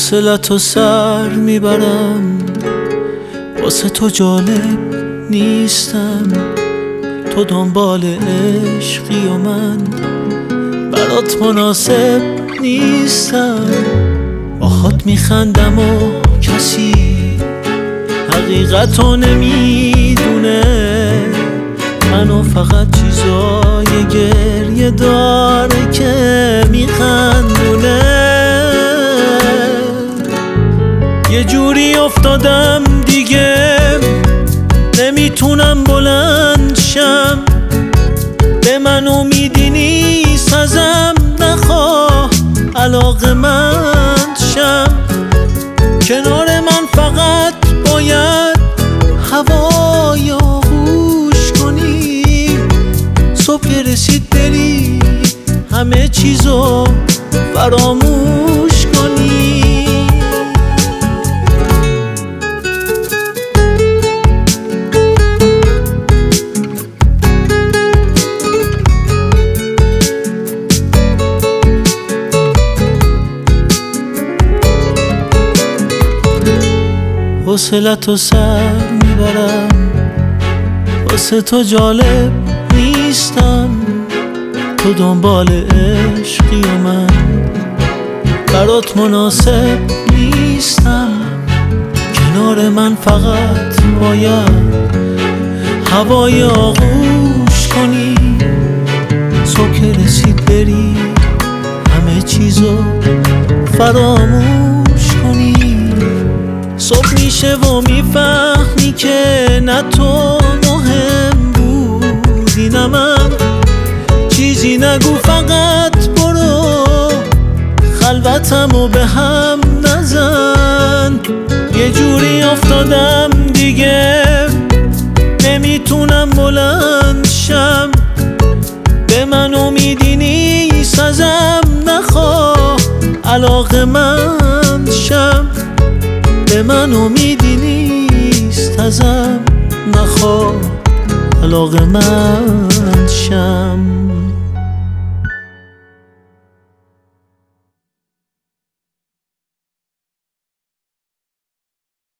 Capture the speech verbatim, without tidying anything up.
حوصلتو سر میبرم، واسه تو جالب نیستم. تو دنبال عشقی و من برات مناسب نیستم. باهات میخندم و کسی حقیقتو نمیدونه. منو فقط چیزای گریه داره که میخندونه. یه جوری افتادم دیگه نمیتونم بلند شم. به من امیدی نیست ازم، نخواه علاقه‌مند شم. کنار من فقط باید هوای آغوش کنی. صبح که رسید بری همه چیزو فراموش کنی. حوصلتو سر میبرم، واسه تو جالب نیستم. تو دنبال عشقی و من برات مناسب نیستم. کنار من فقط باید هوای آغوش کنی. صبح که رسید بری همه چیزو فراموش کنی. صبح میشه و میفهمی که نه تو مهم بودی نه من. چیزی نگو فقط برو، خلوتمو به هم نزن. یه جوری افتادم دیگه نمیتونم بلند شم. به من امیدی نیست ازم، نخواه علاقه‌مند شم. به من امیدی نیست ازم، نخواه علاقه‌مند شم.